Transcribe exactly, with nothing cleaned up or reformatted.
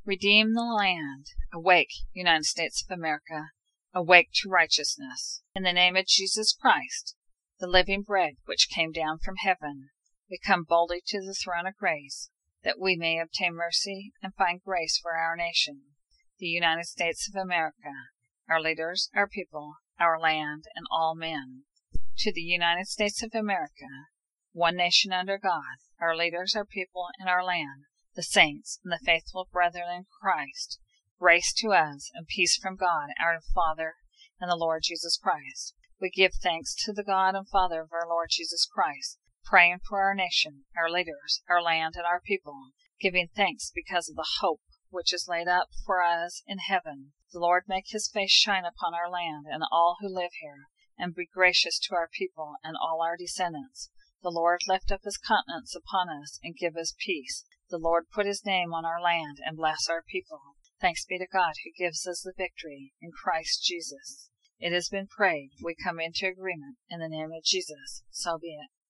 Redeem the land. Awake, United States of America. Awake to righteousness. In the name of Jesus Christ, the living bread which came down from heaven, we come boldly to the throne of grace, that we may obtain mercy and find grace for our nation, the United States of America, our leaders, our people, our land, and all men. To the United States of America, one nation under God, our leaders, our people, and our land, the saints and the faithful brethren in Christ, grace to us and peace from God our Father and the Lord Jesus Christ. We give thanks to the God and Father of our Lord Jesus Christ, praying for our nation, our leaders, our land, and our people, giving thanks because of the hope which is laid up for us in heaven. The Lord make his face shine upon our land and all who live here, and be gracious to our people and all our descendants. The Lord lift up his countenance upon us and give us peace. The Lord put his name on our land and bless our people. Thanks be to God who gives us the victory in Christ Jesus. It has been prayed. We come into agreement in the name of Jesus. So be it.